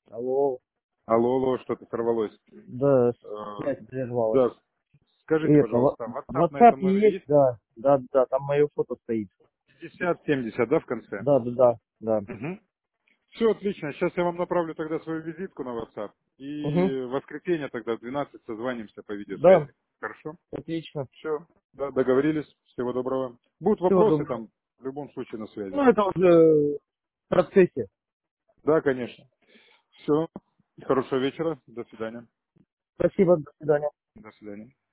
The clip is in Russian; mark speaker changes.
Speaker 1: Алло,
Speaker 2: Алло, алло, что-то сорвалось.
Speaker 1: да,
Speaker 2: Э,
Speaker 1: связь прервалась.
Speaker 2: Да,
Speaker 1: И
Speaker 2: скажите,
Speaker 1: это,
Speaker 2: пожалуйста,
Speaker 1: в
Speaker 2: WhatsApp на
Speaker 1: WhatsApp
Speaker 2: этом номере
Speaker 1: есть,
Speaker 2: есть?
Speaker 1: да, да, да, там мое фото стоит.
Speaker 2: 50-70, да, в конце?
Speaker 1: Да, да, да, да.
Speaker 2: Угу. Все отлично. Сейчас я вам направлю тогда свою визитку на WhatsApp.
Speaker 1: Угу.
Speaker 2: И в воскресенье тогда в 12 созвонимся по
Speaker 1: Да,
Speaker 2: видеосвязи. Хорошо?
Speaker 1: отлично.
Speaker 2: Все. Да, договорились. Всего доброго. Будут
Speaker 1: Всего
Speaker 2: вопросы
Speaker 1: доброго.
Speaker 2: там в любом случае на связи.
Speaker 1: Ну, это уже в процессе.
Speaker 2: Да, конечно. Все. Хорошего вечера. До свидания.
Speaker 1: Спасибо, до свидания.
Speaker 2: До свидания.